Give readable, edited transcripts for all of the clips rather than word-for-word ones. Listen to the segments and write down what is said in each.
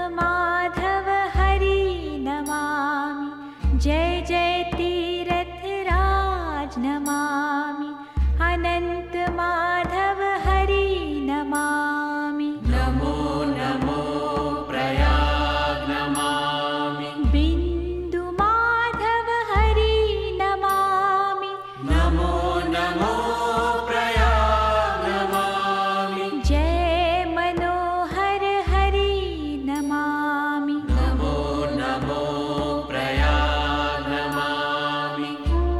माधव हरि नमामि, जय जय तीर्थराज नमामि, अनंत माधव हरि नमामि। नमो नमो प्रयाग नमामि, बिंदु माधव हरि नमामि, नमो नमो प्रयाग नमामि, जय मनोहर हरि नमामि, नमो नमो प्रयाग नमामि।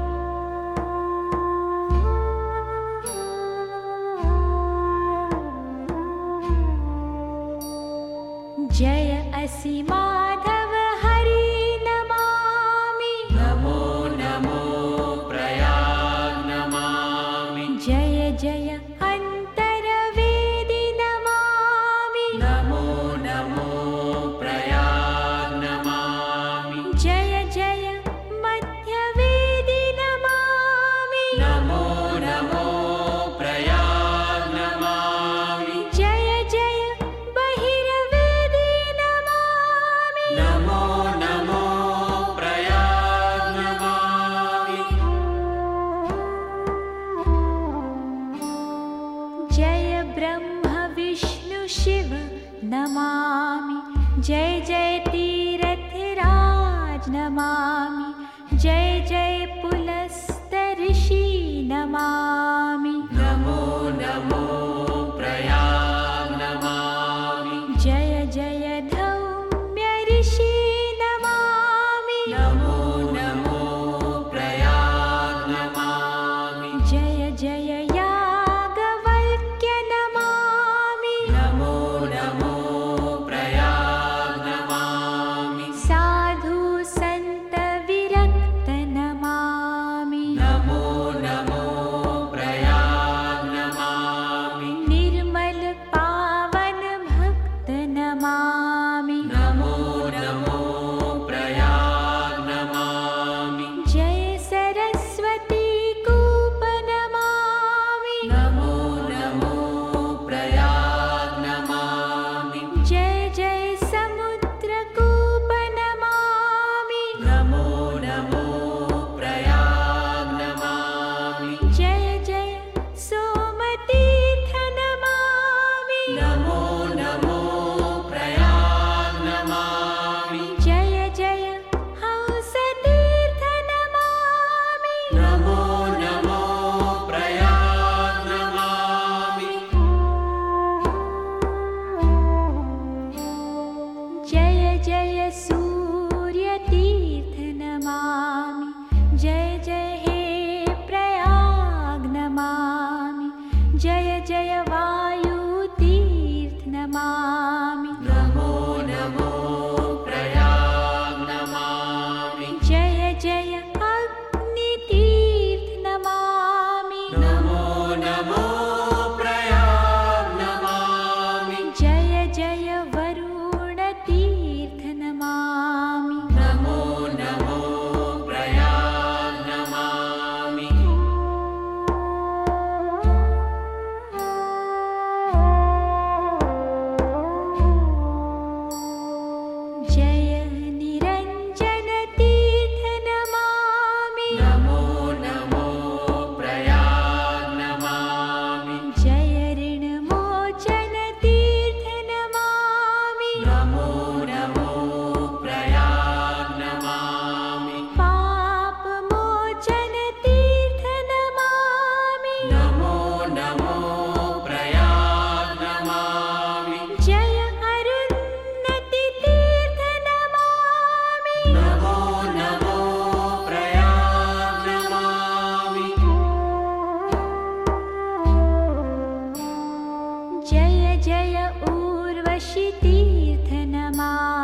जय असि माधव हरि नमामि, नमो नमो प्रयाग नमामि, जय जय अंतरवेदी नमामि, नमो नमो प्रयाग नमामि, जय जय मध्यवेदी नमामि, नमो नमो प्रयाग नमामि, जय जय बहिर्वेदी नमामि, नमो नमो प्रयाग नमामि, जय ब्रह्म विष्णु शिव नमामि, जय जय तीर्थराज नमामि, जय जय पुलस्त ऋषि नमामि, नमो नमो प्रयाग नमामि, जय जय धौम्य ऋषि नमामि, नमो नमो प्रयाग नमामि, जय जय याज्ञवल्क्य नमामि, नमो नमो प्रयाग नमामि, साधु संत विरक्त नमामि, नमो नमो प्रयाग नमामि, निर्मल पावन भक्त नमामि, नमो नमो प्रयाग नमामि, जय सरस्वती कूप नमामि, नमो नमो प्रयाग नमामि, जय जय समुद्र कूप नमामि, नमो नमो प्रयाग नमामि, जय जय सोमतीर्थ नमामि, नमो नमो प्रयाग नमामि, जय जय हंसतीर्थ नमामि, नमो नमो प्रयाग नमामि, जय जय सूर्यतीर्थ नमामि, जय जय हे प्रयाग नमामि, जय जय वायुतीर्थ नमामि, नमो नमो प्रयाग नमामि, जय जय अग्नितीर्थ नमामि, नमो नमो प्रयाग नमामि, जय जय वरुणतीर्थ नमामि, नमो नमो प्रयाग नमामि, जय निरंजन तीर्थ नमामि, नमो नमो प्रयाग नमामि, जय ऋणमोचन तीर्थ नमामि, नमो नमो प्रयाग नमामि, पापमोचन तीर्थ नमामि, नमो नमो प्रयाग नमामि, जय अरुन्नति तीर्थ नमामि, नमो नमो प्रयाग नमामि, जय जय उर्वशी तीर्थ नमामि,